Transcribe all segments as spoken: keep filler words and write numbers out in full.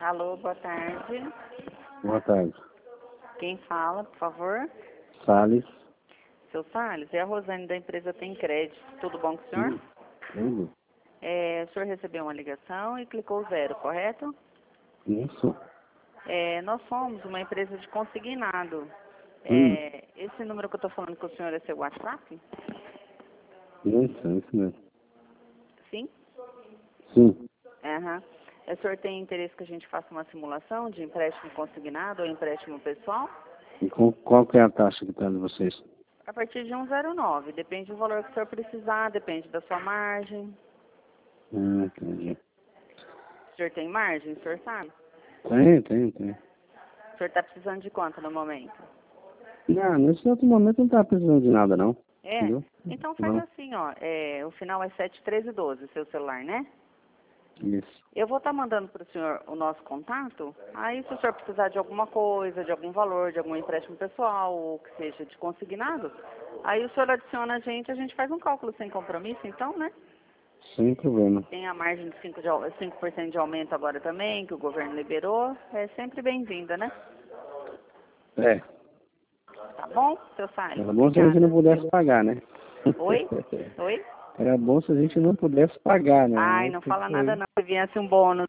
Alô, boa tarde. Boa tarde. Quem fala, por favor? Salles. Seu Salles, é a Rosane da empresa Tem Crédito. Tudo bom com o senhor? Sim. Tudo. É, o senhor recebeu uma ligação e clicou zero, correto? Isso. É, nós somos uma empresa de consignado. Hum. É, esse número que eu estou falando com o senhor é seu WhatsApp? Isso, isso mesmo. Sim? Sim. Aham. O senhor tem interesse que a gente faça uma simulação de empréstimo consignado ou empréstimo pessoal? E com, qual que é a taxa que está de vocês? A partir de um vírgula zero nove. Depende do valor que o senhor precisar, depende da sua margem. Hum, entendi. O senhor tem margem, o senhor sabe? Tem, tem, tem. O senhor está precisando de quanto no momento? Não, nesse outro momento não está precisando de nada, não. É? Entendeu? Então faz Não. assim, ó. É, o final é sete treze doze, seu celular, né? Isso. Eu vou estar mandando para o senhor o nosso contato. Aí, se o senhor precisar de alguma coisa, de algum valor, de algum empréstimo pessoal, ou que seja de consignado, aí o senhor adiciona a gente, a gente faz um cálculo sem compromisso, então, né? Sem problema. Tem a margem de cinco por cento de, au- cinco por cento de aumento agora também, que o governo liberou. É sempre bem-vinda, né? É. Tá bom, seu Salles? Era bom se a gente Obrigada, não pudesse viu? pagar, né? Oi? Oi? Era bom se a gente não pudesse pagar, né? Ai, Mas não tem fala que nada ser. não, se viesse um bônus.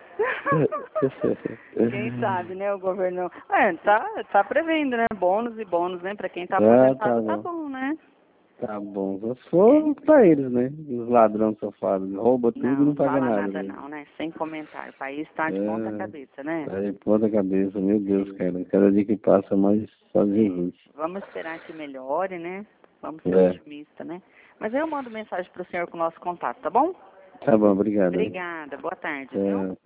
Quem sabe, né, o governo... É, tá, tá prevendo, né, bônus e bônus, né, pra quem tá Ah, tá aposentado tá bom. bom, né? Tá bom. Só se É. for pra eles, né? Os ladrões safados. Rouba tudo e Não, não não paga fala nada, nada né? não, né, sem comentário. O país tá de ponta É, cabeça, né? tá de ponta cabeça, meu Deus, É, cara. Cada dia que passa mais só é. Jesus. Vamos esperar que melhore, né? Vamos ser É. otimistas, né? Mas eu mando mensagem pro senhor com o nosso contato, tá bom? Tá bom, obrigado aí. Obrigada, boa tarde, viu? É.